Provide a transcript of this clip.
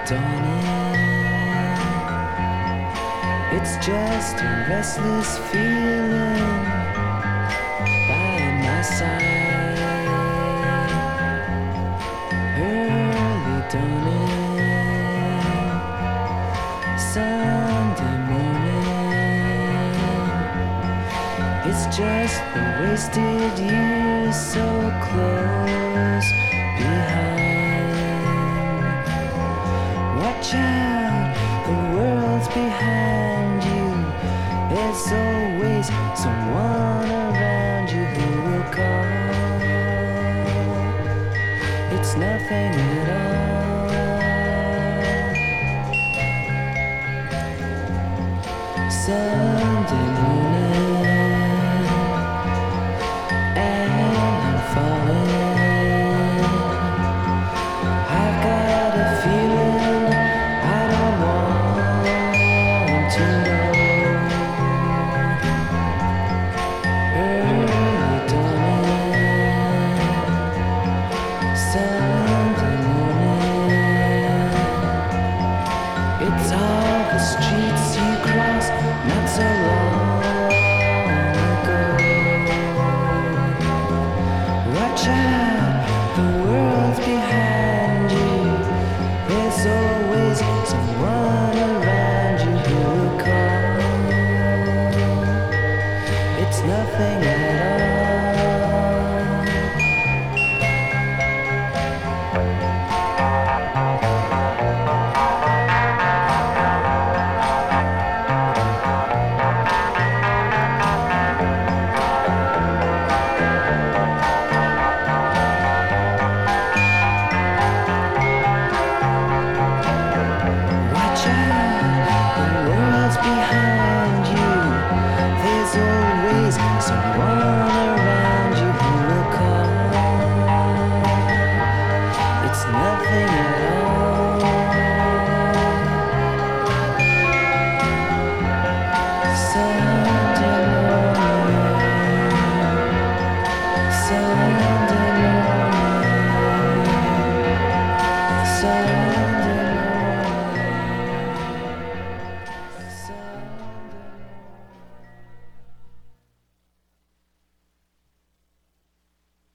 dawning. It's just a restless feeling by my side. Early dawning, Sunday morning. It's just the wasted years so close behind. Watch out, the world's behind you. There's always someone around you who will call. It's nothing at all. Sunday morning.